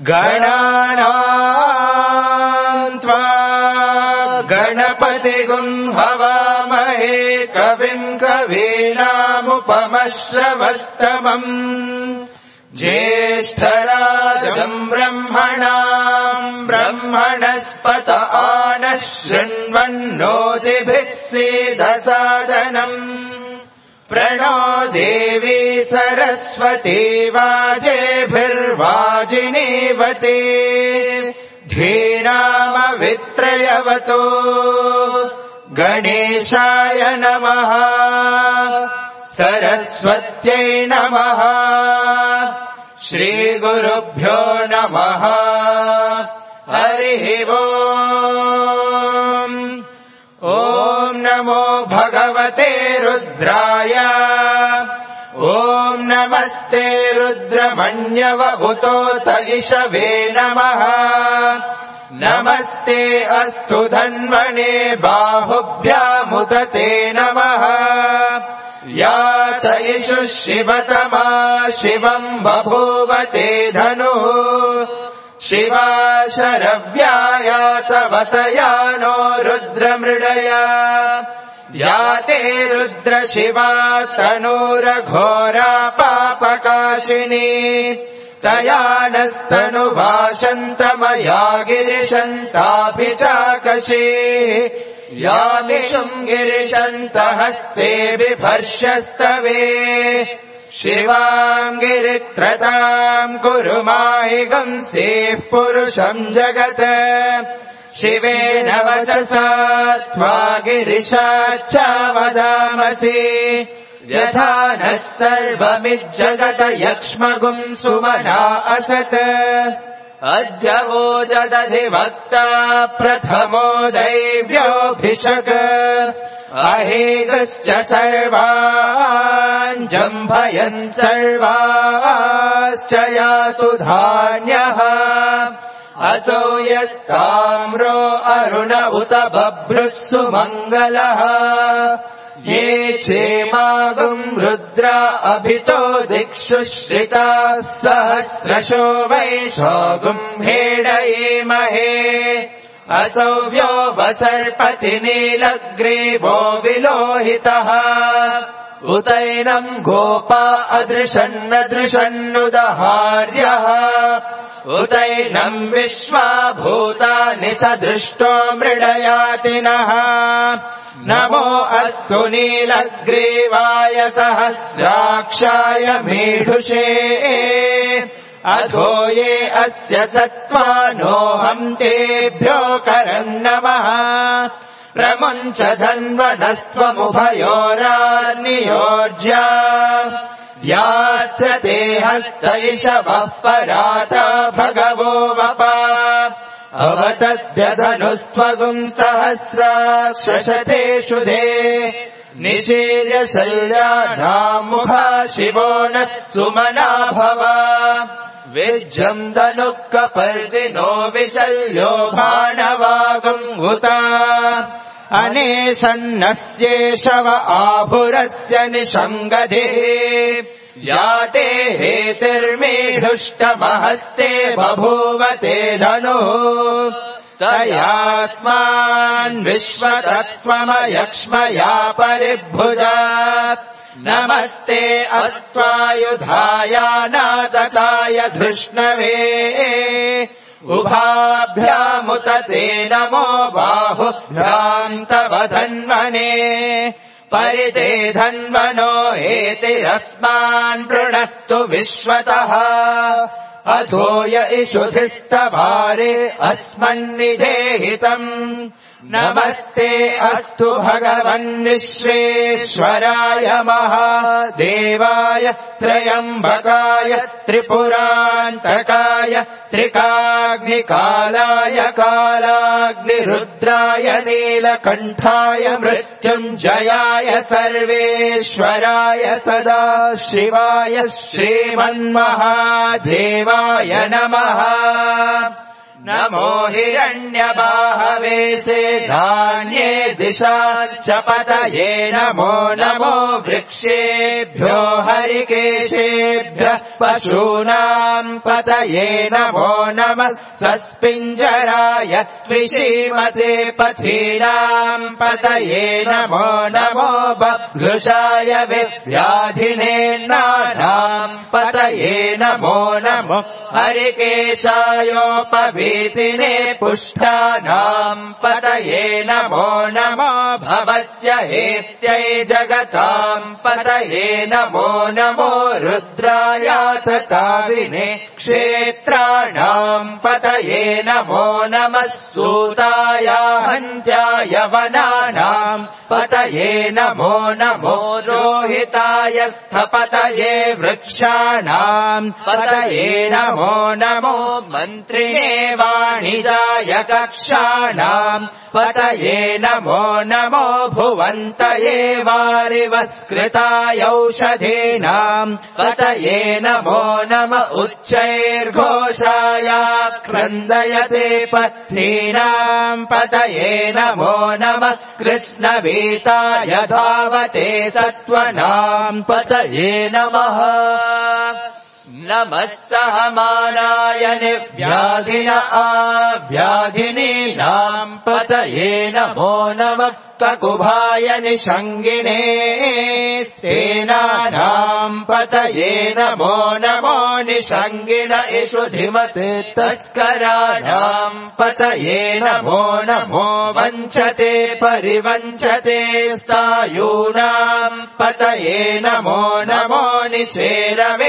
गणानां त्वा गणपतिगुं हवामहे कविं कवीनामुपमश्रवस्तमम् ज्येष्ठराजम् ब्रह्मणाम् ब्रह्मणस्पत आनः शृण्वन्नोतिभिः सीदसादनम् प्रणो देवी सरस्वती वाजेभिर्वाजिनीवती धीरामवित्रयवतो गणेशाय नमः सरस्वत्यै नमः श्रीगुरुभ्यो नमः हरिः ओम् ॐ नमो भगवते रुद्राय ॐ नमस्ते रुद्रमन्यवभूतोत इषवे नमः नमस्ते अस्तु धन्वने बाहुभ्यामुदते नमः यात इषु शिवतमा शिवम् बभूवते धनुः शिवा शरव्यायातवतया नो रुद्रमृडया याते रुद्रशिवा तनूरघोरा पापकाशिनी तया नस्तनुभाषन्तमया गिरिशन्तापि चाकशी यामिषुम् गिरिशन्तहस्ते बिभर्षस्तवे शिवाम् गिरित्रताम् कुरु माहिगंसेः पुरुषम् जगत् शिवेन वचसा त्वा गिरिशाच्चा वदामसि यथा नः सर्वमिज्जगत यक्ष्मगुम् सुमना असत् अद्य वोजदधिवक्ता प्रथमो दैव्योऽभिषक् अहेगश्च सर्वान् जम्भयन् सर्वाश्च यातु धान्यः असौ यस्ताम्रो अरुण उत बभ्रुः सुमङ्गलः ये चेमागुम् रुद्रा अभितो दिक्षु श्रिताः सहस्रशो वैशागुम् हेडयेमहे असौ व्यो वसर्पति नीलग्रीवो विलोहितः उतैनम् गोपा अदृशन्नदृशन्नुदहार्यः उतैनम् विश्वा भूतानि सदृष्टो मृडयातिनः नमो अस्तु नीलग्रीवाय सहस्राक्षाय मेढुषे अधो ये अस्य सत्त्वानोऽहम् तेभ्यो करम् नमः प्रमुञ्च धन्वनस्त्वमुभयोरान्नियोज्य यास्य ते हस्त इषवः पराता भगवो वपा अवतद्यधनुस्त्वगुम् सहस्राक्षशते शुधे निशीर्य शल्यानाम् मुखा शिवो नः सुमना भव विज्जम् धनुःकपर्दिनो विशल्यो भाणवागुम् हुता अनेशन्नस्येषव आभुरस्य निषङ्गधिः याते हेतिर्मेढुष्टमहस्ते बभूवते धनुः तयास्मान् विश्वतस्त्वमयक्ष्मया परिभुजा नमस्ते अस्त्वायुधायानादताय धृष्णवे उभाभ्यामुत ते नमो बाहुभ्याम् तव धन्वने परिते धन्वनो हेतिरस्मान् पृणक्तु विश्वतः अधो य इषुधिस्तभारे अस्मन्निधेहितम् नमस्ते अस्तु भगवन् विश्वेश्वराय महादेवाय त्रयम्बकाय त्रिपुरान्तकाय त्रिकाग्निकालाय कालाग्निरुद्राय नीलकण्ठाय मृत्युञ्जयाय सर्वेश्वराय सदाशिवाय श्रीमन्महादेवाय नमः नमो हिरण्यबाहवे सेनान्ये दिशा च पतये नमो नमो वृक्षेभ्यो हरिकेशेभ्यः पशूनाम् पतये नमो नमः स्वस्पिञ्जराय त्विषीमते पथीनाम् पतये नमो नमो बभ्रुषाय विव्याधिनेन्नानाम् पतये नमो नमो हरिकेशायोपवीतिने पुष्टानाम् पतये नमो नमो भवस्य हेत्यै जगताम् पतये नमो नमो रुद्रायातताविने क्षेत्राणाम् पतये नमो नमः सूताय हन्त्याय वनानाम् पतये नमो नमो रोहिताय स्थपतये वृक्षाणाम् पतये नमो नमो मन्त्रिणे वाणिजाय कक्षाणाम् पतये नमो नमो भुवन्तये वारिवस्कृताय औषधीनाम् पतये नमो नम उच्चैर्घोषाय क्रन्दयते पथ्नीनाम् पतये नमो नमः कृष्णवीताय धावते सत्त्वनाम् पतये नमः नमः सहमानाय निव्याधिन आव्याधिनीनाम् पतये नमो नमः ककुभाय निषङ्गिणे सेनानाम् पतये नमो नमो निषङ्गिण इषुधिमते तस्कराणाम् पतये नमो नमो वञ्चते परिवञ्चते स्थायूनाम् पतये नमो नमो निचेरवे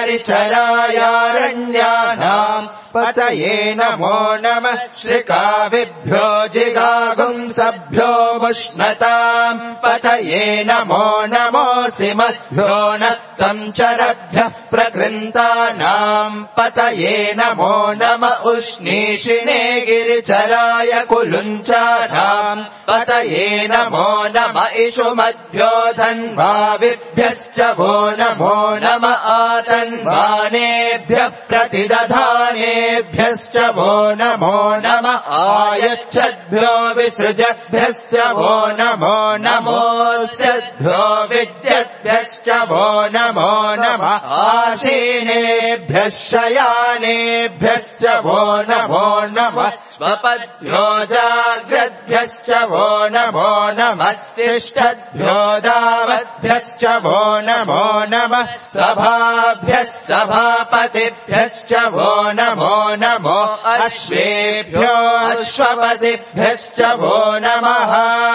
परिचरायारण्यानाम् पतये नमो नमः श्रिकाविभ्यो जिगागुंसभ्यो मुष्णताम् पतये नमो नमोऽसि मद्भ्यो नक्तम् चरभ्यः प्रकृन्तानाम् पतये नमो नम उष्णीषिणे गिरिचराय कुलुञ्चानाम् पतये नमो नम इषुमद्भ्यो धन्वाविभ्यश्च वो नमो नम आतन्वानेभ्यः प्रतिदधानेभ्यश्च वो नमो नम आयच्छद्भ्यो विसृजभ्यश्च वो नमो नमोऽस्यद्भ्यो विद्यद्भ्यश्च वो नमो नम आसीनेभ्यः शयानेभ्यश्च वो नमो नमः स्वपद्भ्यो जाग्रद्भ्यश्च वो नमो नमस्तिष्ठद्भ्यो दावद्भ्यश्च वो नमो नमः सभाभ्यः सभापतिभ्यश्च वो नमो नमो अश्वेभ्यो अश्वपतिभ्यश्च वो नमः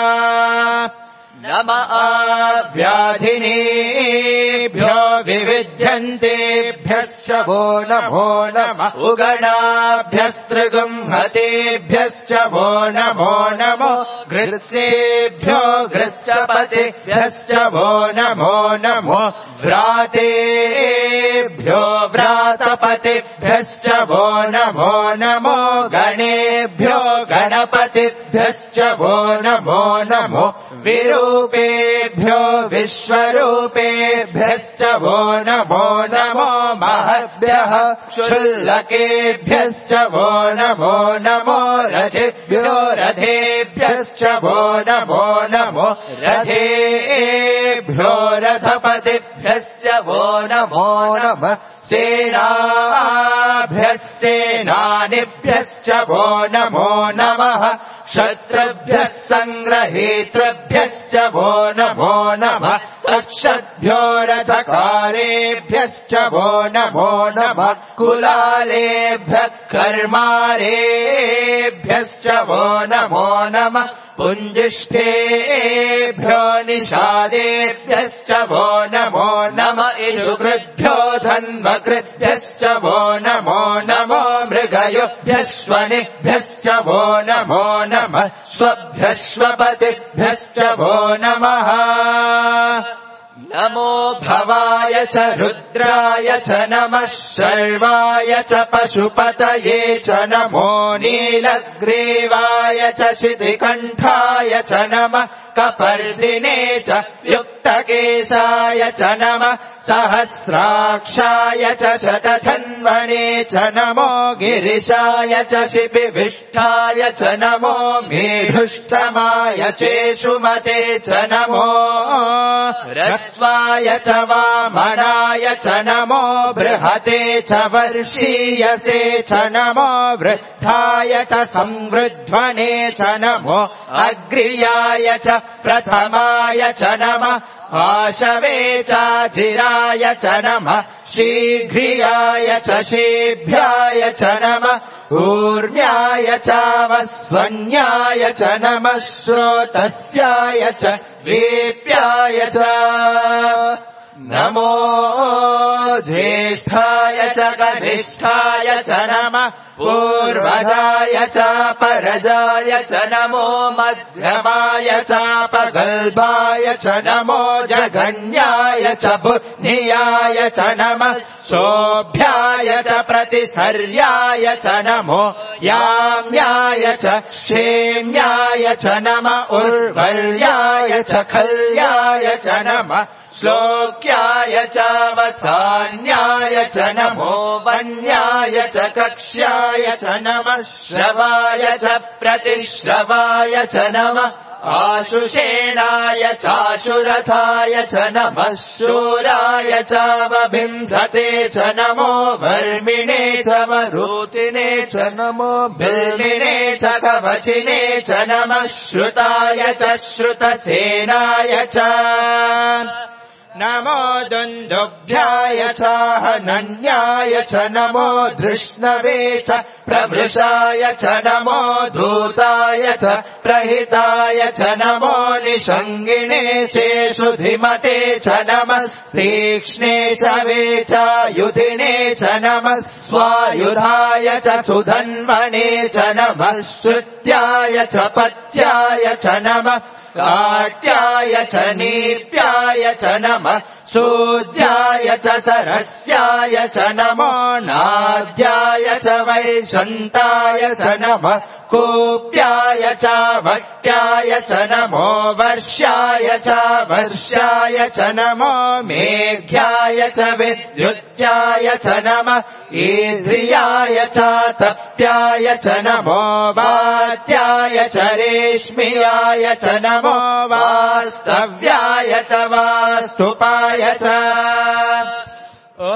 नम आव्याधिनीभ्यो विविध्यन्तेभ्यश्च वो नमो नमः उगणाभ्यस्त्रिगुंहतेभ्यश्च वो नमो नमो घृत्सेभ्यो घृत्सपतिभ्यश्च वो नमो नमो व्रातेभ्यो व्रातपतिभ्यश्च वो नमो नमो गणेभ्यो गणपतिभ्यश्च वो नमो नमो विरूपेभ्यो विश्वरूपेभ्यश्च वो नमो नमो महद्भ्यः क्षुल्लकेभ्यश्च वो नमो नमो रथेभ्यो रथेभ्यश्च वो नमो नमो रथेभ्यो रथपतिभ्यश्च वो नमो नमः सेनाभ्यः सेनानिभ्यश्च वो नमो नमः क्षत्रभ्यः सङ्ग्रहेतृभ्यश्च वो नमो नमः तक्षद्भ्यो रथकारेभ्यश्च वो नमो नमः कुलालेभ्यः कर्मारेभ्यश्च वो नमो नमः पुञ्जिष्ठेभ्यो निषादेभ्यश्च वो नमो नम इषुकृद्भ्यो धन्वकृद्भ्यश्च वो नमो नमो मृगयुभ्यश्वनिभ्यश्च वो नमो नमः स्वभ्यश्वपतिभ्यश्च वो नमः नमो भवाय च रुद्राय च नमः शर्वाय च पशुपतये च नमो नीलग्रीवाय च शितिकण्ठाय च नमः कपर्दिने च युक्तकेशाय च नमः सहस्राक्षाय च शतधन्वने च नमो गिरिशाय च शिपिविष्ठाय च नमो मेढुष्टमाय चेषुमते च नमो ह्रस्वाय च वामनाय च नमो बृहते च वर्षीयसे च नमो वृद्धाय च संवृध्वने च नमो अग्र्याय च प्रथमाय च नमः आशवे चाचिराय च नमः शीघ्रियाय च शीभ्याय च नमः ऊर्ण्याय चावस्वन्याय च नमः श्रोतस्याय च वीप्याय च नमो ज्येष्ठाय च कनिष्ठाय च नमः पूर्वजाय चापरजाय च नमो मध्यमाय चापगल्भाय च नमो जगण्याय च बुद्धियाय च नमः शोभ्याय च प्रतिसर्याय च नमो याम्याय च क्षेम्याय च नमः उर्वर्याय च खल्याय च नमः श्लोक्याय चावसान्याय च नमो वन्याय च कक्ष्याय च नमः श्रवाय च प्रतिश्रवाय च नमः आशुषेणाय चाशुरथाय च नमः शूराय चावबिन्धते च नमो वर्मिणे च वरूतिने च नमो बिल्मिने च कवचिने च नमः श्रुताय च श्रुतसेनाय च नमो दुन्दुभ्याय च हनन्याय च नमो धृष्णवे च प्रभृशाय च नमो धूताय च प्रहिताय च नमो निषङ्गिणे चेषुधिमते च नमः तीक्ष्णे शवे च युधिने च नमः स्वायुधाय च सुधन्वने च नमः श्रुत्याय च पत्याय च नमः काट्याय च नीप्याय च नमः शूद्याय च सरस्याय च नमो नाद्याय च वैशन्ताय च नमः कूप्याय च भट्याय च नमो वर्ष्याय च वर्ष्याय च नमो मेघ्याय च विद्युत्याय च नमः ईध्रियाय च तप्याय च नमो वात्याय च रेश्मियाय च नमो वास्तव्याय च वास्तुपाय च ॐ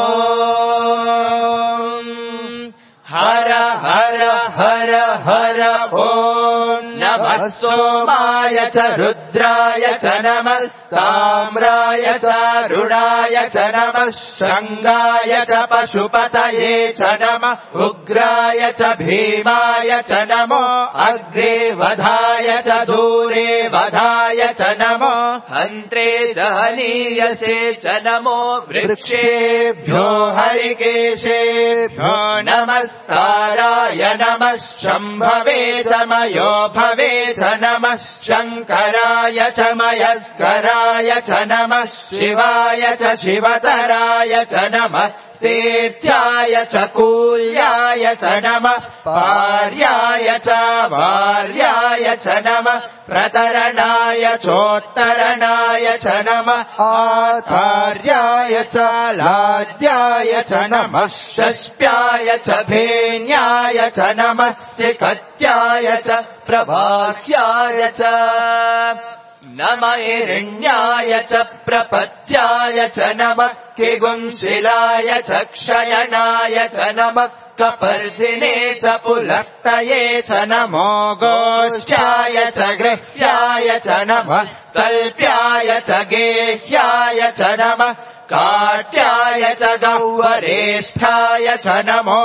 हर हर हर हर ॐ नमः सोमाय च रुद्राय च नमः ताम्राय च रुडाय च नमः शृङ्गाय च पशुपतये च नमः उग्राय च भीमाय च नमो अग्रे वधाय च दूरे वधाय च नमो हन्त्रे च हनीयसे च नमो वृक्षेभ्यो हरिकेशेभ्यो नमस्ताराय नमः शम्भवे च मयो भवे च नमः शङ्कराय च मयस्कराय च नमः शिवाय च शिवतराय च नमः सेत्याय च कूल्याय च नमः पार्याय च वार्याय च नमः प्रतरणाय चोत्तरणाय च नमः आचार्याय च लाद्याय च नमः षष्प्याय च भेन्याय च नमः सिकत्याय च प्रभाह्याय च नमः हिरण्याय च प्रपत्याय च नमः किगुंशिलाय च क्षयणाय च नमः कपर्दिने च पुलस्तये च नमो गोष्ठ्याय च गृह्याय च नमः कल्प्याय च गेह्याय च नमः काट्याय च गौवरेष्ठाय च नमो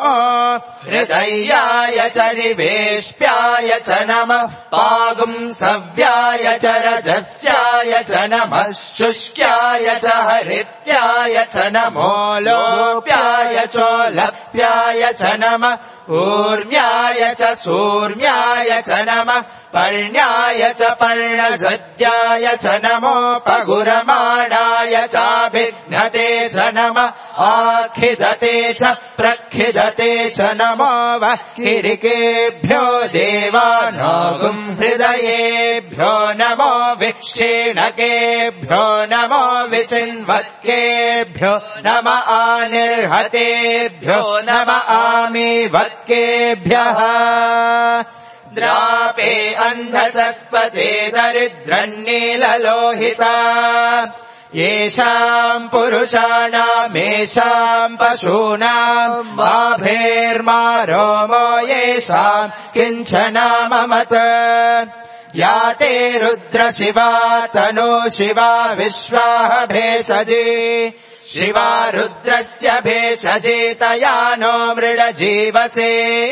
हृदयाय च निवेश्याय च नमः पागुंसव्याय च रजस्याय च नमः शुष्क्याय च हरित्याय च नमो लोप्याय चोलप्याय च नमः ऊर्म्याय च सूर्म्याय च नमः पर्ण्याय च पर्णसद्याय च नमो पगुरमाणाय चाभिर्भाजाय आभिघ्नते च नम आखिदते च प्रखिदते च नमो वः किरिकेभ्यो देवानागुं हृदयेभ्यो नमो विक्षीणकेभ्यो नमो विचिन्वत्केभ्यो नम आनिर्हतेभ्यो नम आमीवत्केभ्यः द्रापे अन्धसस्पते दरिद्रन्नीललोहिता येषाम् पुरुषाणामेषाम् पशूनाम् माभेर्मा रोमो येषाम् किञ्चनाममत् या ते रुद्रशिवा तनो शिवा विश्वाह भेषजे शिवा रुद्रस्य भेषजे तया नो मृडजीवसे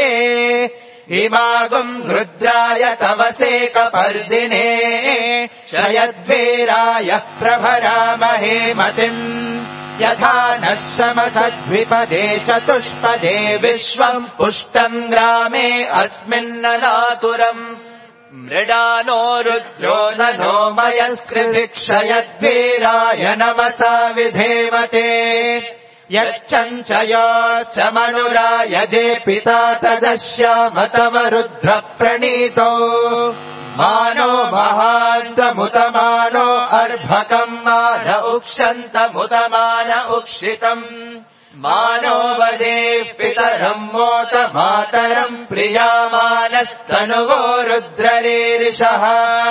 इमागुम् रुद्राय तवसे कपर्दिने शयद्वीराय प्रभरामहे मतिम् यथा नः शमसद्विपदे चतुष्पदे विश्वम् पुष्टम् ग्रामे अस्मिन्ननातुरम् मृडानो रुद्रो ननो मयस्कृभिक्षयद्वीराय नमसा विधेमते यच्चञ्चयोश्च मनुरायजे पिता तदश्यामतव रुद्रप्रणीतो मानो महान्तमुतमानो अर्भकम् मान उक्षन्तमुतमान उक्षितम् मानो वदेः पितरम् मोत मातरम् प्रियामानस्तनुवो रुद्ररीरिषः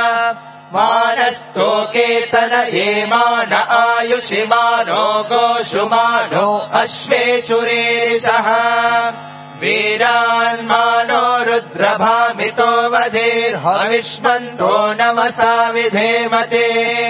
मानस्तोकेतन ये मान आयुषिमानो गोषुमानो अश्वेषुरीरिषः वीरान्मानो रुद्रभामितो वधेर्हविष्मन्तो नमसा विधेमते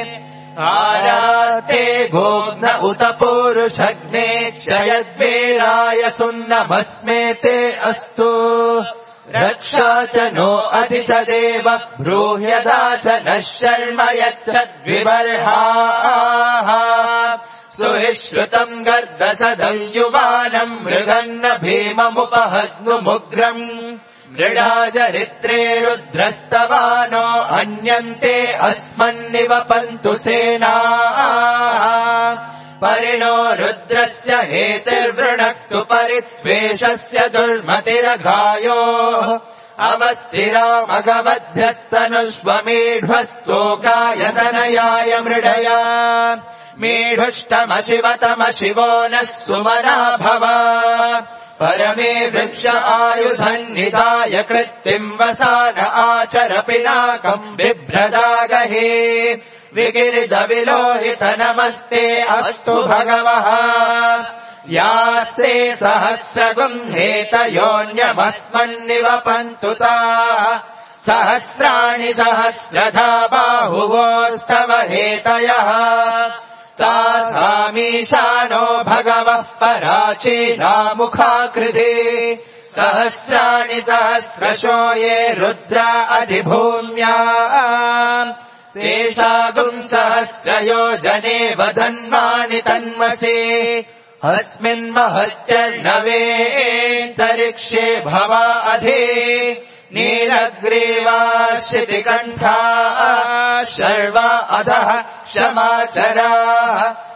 आराते गोग्न उत पूरुषग्ने क्षयद्वीराय सुन्नमस्मेते अस्तु रक्षा च नो अति च देव ब्रूह्यदा च नः शर्म यच्छद्विबर्हाः सुविश्रुतम् गर्दसदम् युवानम् मृगन्न भीममुपहग्नुमुग्रम् मृडाचरित्रे रुद्रस्तवानो अन्यन्ते अस्मन्निवपन्तु सेनाः परिणो रुद्रस्य हेतिर्वृणक्तु परित्वेषस्य दुर्मतिरघायोः अवस्थिरामगवद्भ्यस्तनुष्वमीढ्वस्तोकायतनयाय मृडया मीढुष्टमशिवतमशिवो नः सुमना भव परमे वृक्ष आयुधन्निधाय कृत्तिम् वसान आचर पिनाकम् बिभ्रदागहे विगिरिदविलोहित नमस्ते अस्तु भगवः यास्ते सहस्रगुंहेतयोऽन्यमस्मन्निवपन्तु ताः सहस्राणि सहस्रधा बाहुवोस्तव हेतयः तासामीशानो भगवः पराचीनामुखाकृते सहस्राणि सहस्रशो ये रुद्रा अधिभूम्या तेषागुम् सहस्रयोजने वधन्वानि तन्मसे अस्मिन्महत्यर्णवेऽन्तरिक्षे भवा अधि नीलग्रीवाश्चितिकण्ठाः शर्वा अधः क्षमाचराः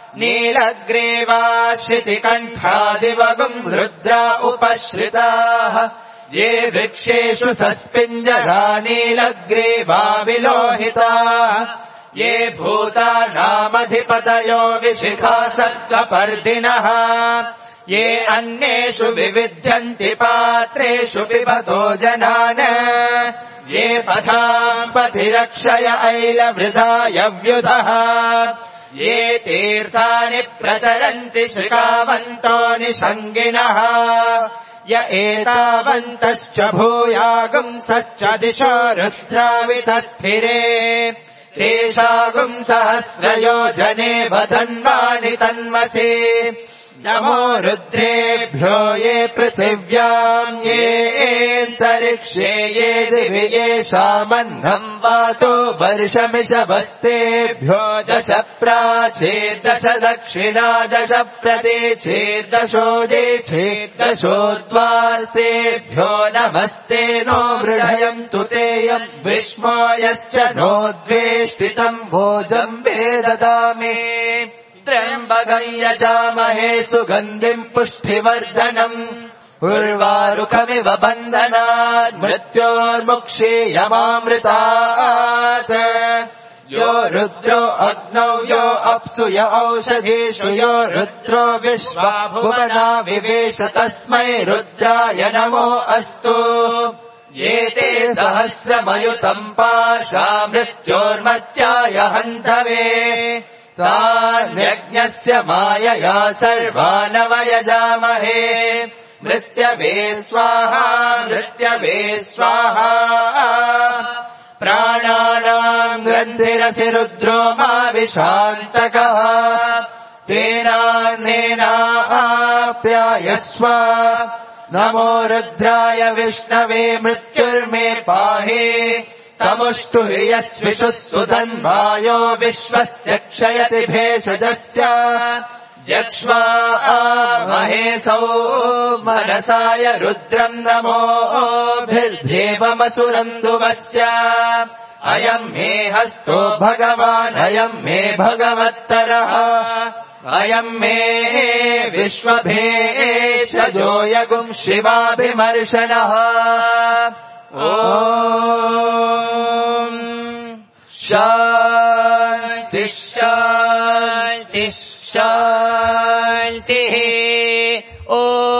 नीलग्रीवाश्चितिकण्ठादिवगुम् रुद्रा उपश्रिताः ये वृक्षेषु सस्पिञ्जरा नीलग्रीवा विलोहिताः ये भूतानामधिपतयो विशिखासर्गपर्दिनः ये अन्येषु विविध्यन्ति पात्रेषु पिबतो जनान् ये पथाम् पथिरक्षय ऐलवृधाय व्युधः ये तीर्थानि प्रचरन्ति श्रिकावन्तो निषङ्गिनः य एतावन्तश्च भूयागुंसश्च दिशो रुद्रावितस्थिरे तेषागुम् सहस्रयोजने वधन्वानि तन्मसे नमो रुद्रेभ्यो ये पृथिव्याम् येऽन्तरिक्षे ये दिवि येषामह्नम् वातो वर्षमिषभस्तेभ्यो दश प्राचेर्दश दक्षिणा दश प्रतीचेर्दशोदे चेर्दशोद्वास्तेभ्यो नमस्ते नो मृडयन्तु तेयम् विस्मयश्च नो द्वेष्टितम् भोजम् वेददामे त्र्यम्बकम् यजामहे सुगन्धिम् पुष्टिवर्धनम् उर्वारुकमिव बन्धनात् मृत्योर्मुक्षीयमामृतात् यो रुद्रो अग्नौ यो अप्सु य औषधीषु यो रुद्रो विश्वा भुवना विवेश तस्मै रुद्राय नमो अस्तु एते सहस्रमयुतम् पाशा मृत्योर्मत्याय हन्तवे तान्यज्ञस्य मायया सर्वानवयजामहे मृत्यवे स्वाहा मृत्यवे स्वाहा प्राणानाम् ग्रन्थिरसि रुद्रो मा विशान्तकः तेनाप्यायस्व नमो रुद्राय विष्णवे मृत्युर्मे पाहि तमुष्टु यस्विषुः सुधन्वायो विश्वस्य क्षयति भेषजस्य यक्ष्वा महेशौ मनसाय रुद्रम् नमोभिर्देवमसुरन्दुवस्य अयम् मे हस्तो भगवान् अयम् मे भगवत्तरः अयम् मे विश्वभेषजो यगुम् शिवाभिमर्शनः ॐ शान्ति शान्ति शान्तिः ॐ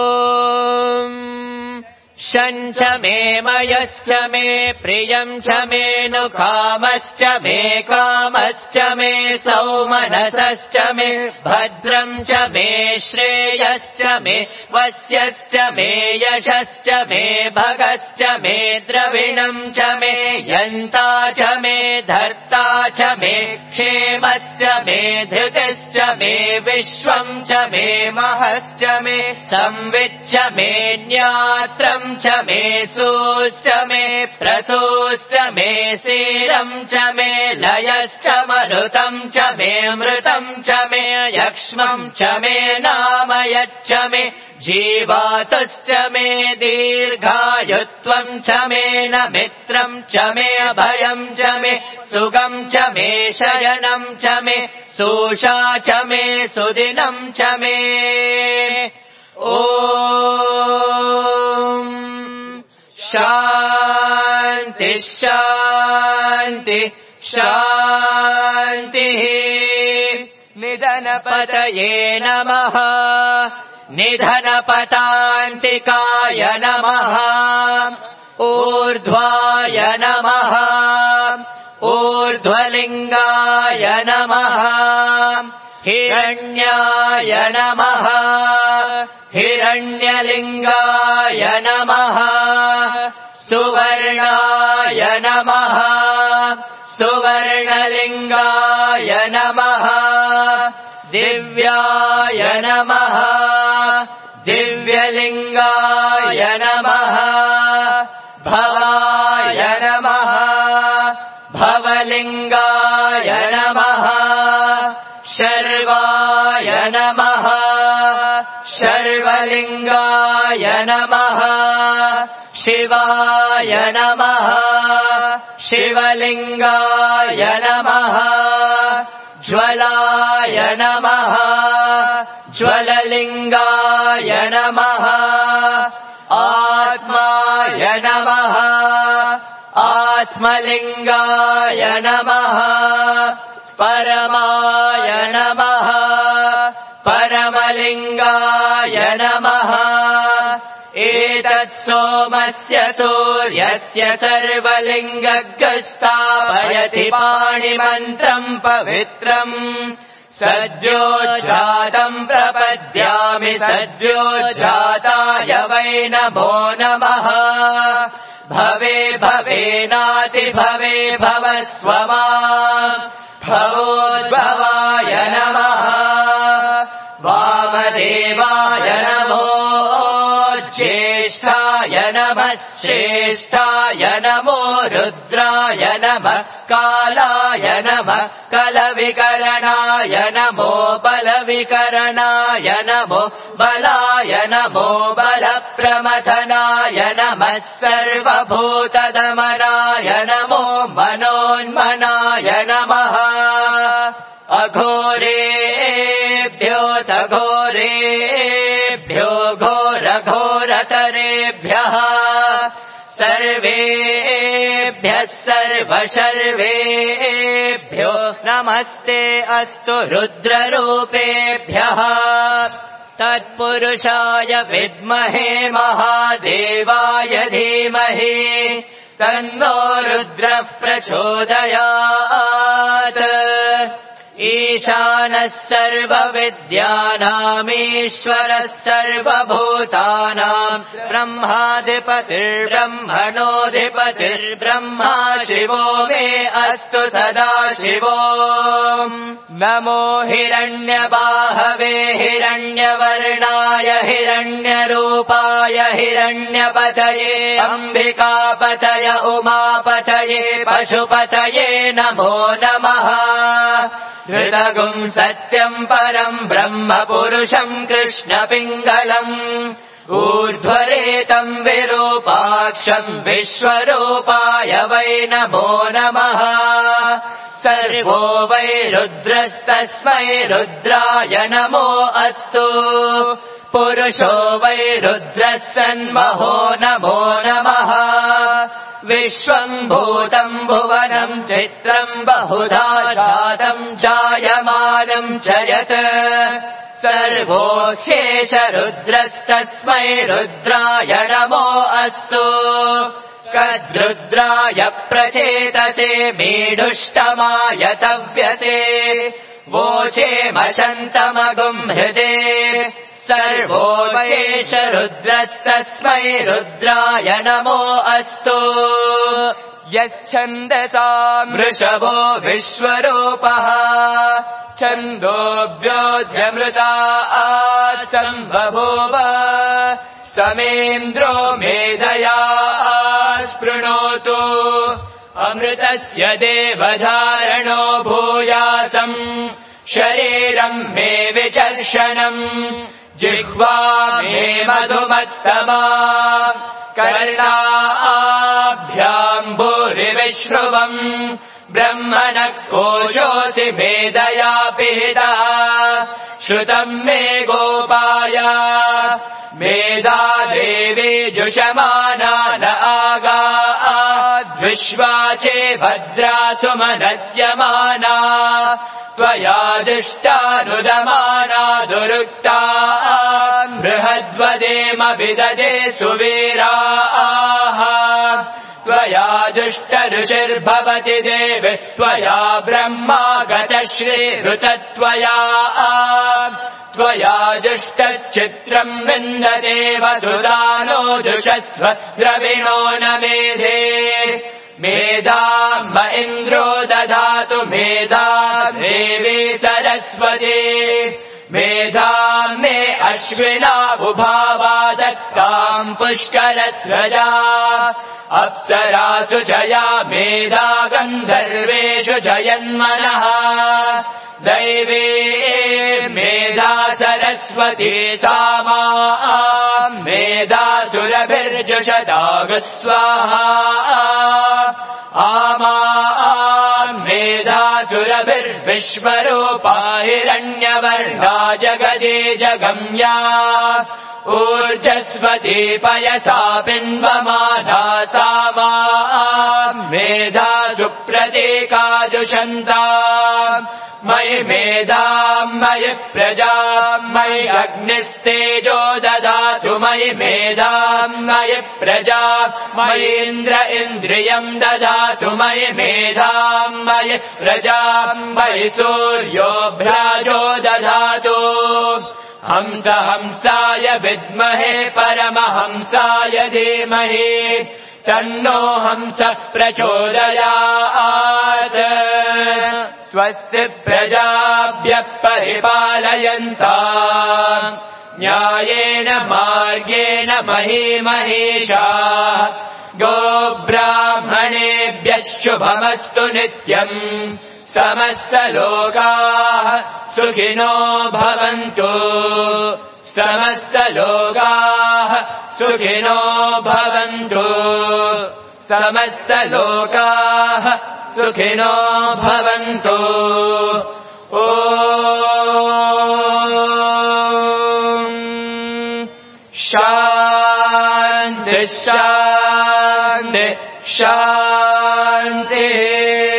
शञ्च मे मयश्च मे प्रियम् च मे नु कामश्च मे कामश्च मे सौमनसश्च मे भद्रम् च मे श्रेयश्च मे वस्यश्च मे यशश्च मे भगश्च मे द्रविणम् च मे यन्ता च मे धर्ता च मे क्षेमश्च मे धृतिश्च मे विश्वम् च मे महश्च मे संविच्च मे ज्ञात्रम् च मे सूश्च मे प्रसूश्च मे सीरम् च मे लयश्च मरुतम् च मे मृतम् च मे यक्ष्मम् च मे नामयच्च मे जीवातुश्च मे दीर्घायुत्वम् च मे न मित्रम् च मे भयम् च मे सुगम् च मे शयनम् च मे सूषा च मे सुदिनम् च मे ॐ शान्ति शान्ति शान्तिः निधनपतये नमः निधनपतान्तिकाय नमः ऊर्ध्वाय नमः ऊर्ध्वलिङ्गाय नमः हिरण्याय नमः हिरण्यलिङ्गाय नमः सुवर्णाय नमः सुवर्णलिङ्गाय नमः दिव्याय नमः दिव्यलिङ्गाय नमः भवाय नमः भवलिङ्गाय नमः शर्वाय नमः शर्वलिङ्गाय नमः शिवाय नमः शिवलिङ्गाय नमः ज्वलाय नमः ज्वललिङ्गाय नमः आत्माय नमः आत्मलिङ्गाय नमः परमाय नमः परमलिङ्गाय नमः एतत् सोमस्य सूर्यस्य सर्वलिङ्गस्थापयति पाणिमन्त्रम् पवित्रम् सद्योजातम् प्रपद्यामि सद्योजाताय वै नमो नमः भवे भवेनाति भवे भवस्व माम् भवोद्भवाय नमः वामदेवाय नमो ज्येष्ठाय नमः श्रेष्ठाय नमो रुद्राय नमः कालाय नमः कलविकरणाय नमो बलविकरणाय नमो बलाय नमो बलप्रमथनाय नमः सर्वभूतदमनाय नमो मनोन्मनाय नमः अघोरे सर्वेभ्यः सर्वशर्वेभ्यो नमस्ते अस्तु रुद्ररूपेभ्यः तत्पुरुषाय विद्महे महादेवाय धीमहि तन्नो रुद्रः प्रचोदयात् ईशानः सर्वविद्यानामीश्वरः सर्वभूतानां ब्रह्माधिपतिर्ब्रह्मणोऽधिपतिर्ब्रह्मा शिवो मे अस्तु सदा शिवो नमो हिरण्यबाहवे हिरण्यवर्णाय हिरण्यरूपाय हिरण्यपतये अम्बिकापतय उमापतये पशुपतये नमो नमः हृदगुं सत्यम् परम् ब्रह्म पुरुषम् कृष्णपिङ्गलम् ऊर्ध्वरेतम् विरूपाक्षम् विश्वरूपाय वै नमो नमः सर्वो वै रुद्रस्तस्मै रुद्राय नमो अस्तु पुरुषो वै रुद्रस्सन्महो नमो नमः विश्वम् भूतम् भुवनम् चित्रम् बहुधा जातम् जायमानम् च यत् सर्वो ह्येष रुद्रस्तस्मै रुद्राय नमो अस्तु कद्रुद्राय प्रचेतसे मीडुष्टमाय तव्यसे वोचेमशन्तमगुम् हृदे सर्वो वैष रुद्रस्तस्मै रुद्राय नमो अस्तु यच्छन्दसाम् वृषभो विश्वरूपः छन्दोऽभ्योऽध्यमृतात् सम्बभूव समेन्द्रो मेधया स्पृणोतु अमृतस्य देवधारणो भूयासम् शरीरम् मे विचर्षणम् जिह्वा मे मधुमत्तमा कर्णाभ्याम् भूरिविश्रुवम् ब्रह्मणः कोशोऽसि मेधया पिहितः श्रुतम् मे गोपाय मेधा देवी जुषमाना न आगाद्विश्वाचे भद्रा सुमनस्यमाना त्वया दुष्टानुदमाना दुरुक्ता बृहद्वदेम विददे सुवीराः त्वया दुष्टऋषिर्भवति देवि त्वया ब्रह्मा गतश्रीरुतत्वया त्वया जुष्टश्चित्रम् विन्दते वसुदानो जुषस्व द्रविणो न मेधे मेधाम् इन्द्रो ददातु मेधा देवी सरस्वती मेधाम् मे अश्विना बुभावा दत्ताम् पुष्करस्रजा अप्सरासु जया मेधा गन्धर्वेषु जयन्मनः दैवी मेधा सरस्वती सामा मेधा सुरभिर्जुषदागस्वाहा आमा मेधा सुरभिर्विश्वरूपा हिरण्यवर्णा जगदे जगम्या ऊर्जस्वती पयसा पिन्वमाना सामा मेधा सुप्रतीकाजुषन्ता मयि मेधाम् मयि प्रजाम् मयि अग्निस्तेजो ददातु मयि मेधाम् मयि प्रजा मयि इन्द्र इन्द्रियम् ददातु मयि मेधाम् मयि प्रजाम् मयि सूर्यो भ्राजो ददातु हंस हंसाय विद्महे परमहंसाय धीमहि तन्नो हंस प्रचोदयात् स्वस्ति प्रजाभ्यः परिपालयन्ताम् न्यायेन मार्गेण महीमहीषाः गोब्राह्मणेभ्यः शुभमस्तु नित्यम् समस्तलोकाः सुखिनो भवन्तु समस्तलोकाः सुखिनो भवन्तु समस्तलोकाः सुखिनो भवन्तु ॐ शान्ति शान्ति शान्ति शान्तिः